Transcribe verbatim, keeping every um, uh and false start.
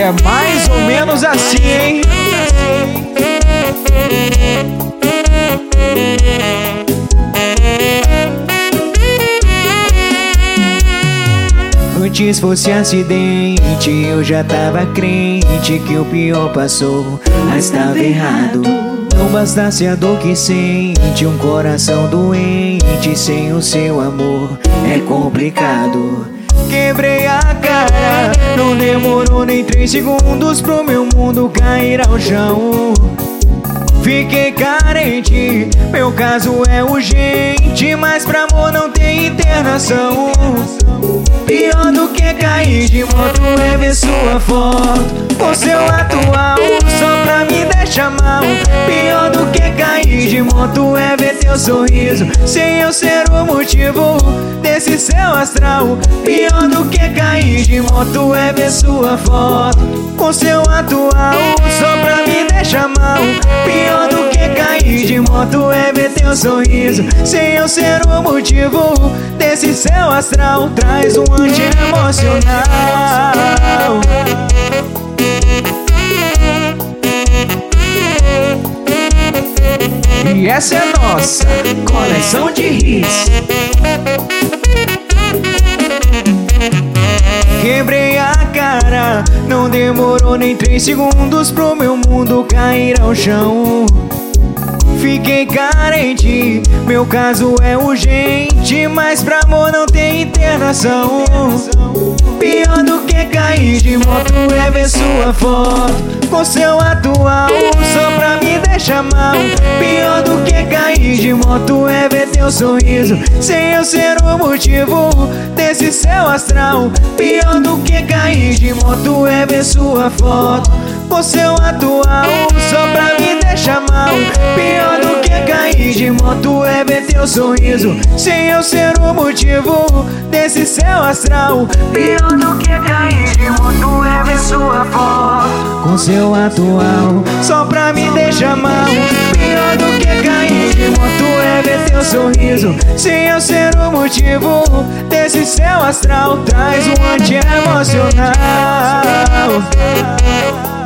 é mais ou menos assim, hein? Antes fosse acidente, eu já tava crente que o pior passou, mas tava errado. Não bastasse a dor que sente, um coração doente sem o seu amor é complicado. Quebrei a cara, não demorou nem três segundos pro meu mundo cair ao chão. Fiquei carente, meu caso é urgente, mas pra amor não tem internação. Pior do que cair de moto é ver sua foto com seu atual, só pra me deixar mal. Pior do que cair de moto é ver teu sorriso sem eu ser o motivo desse céu astral. Pior do que cair de moto é ver sua foto com seu atual, só pra me deixar mal. Pior do que cair de moto é ver teu sorriso sem eu ser o motivo desse céu astral. Traz um anti-emocional. E essa é nossa coleção de hits. Quebrei a cara, não demorou nem três segundos pro meu mundo cair ao chão. Fiquei carente, meu caso é urgente, mas pra amor não tem internação. Pior do que cair de moto é ver sua foto com seu atual, só pra me deixar mal. Pior do que cair de moto é ver teu sorriso sem eu ser o motivo desse céu astral. Pior do que cair de moto é ver sua foto com seu atual, só pra me deixar mal. Pior do que cair de moto é ver teu sorriso sem eu ser o motivo desse céu astral. Pior do que cair de moto é ver sua foto com seu atual, só pra me deixar mal. Pior do que cair de moto é ver teu sorriso sem eu ser o motivo desse céu astral. Traz um anti-emocional.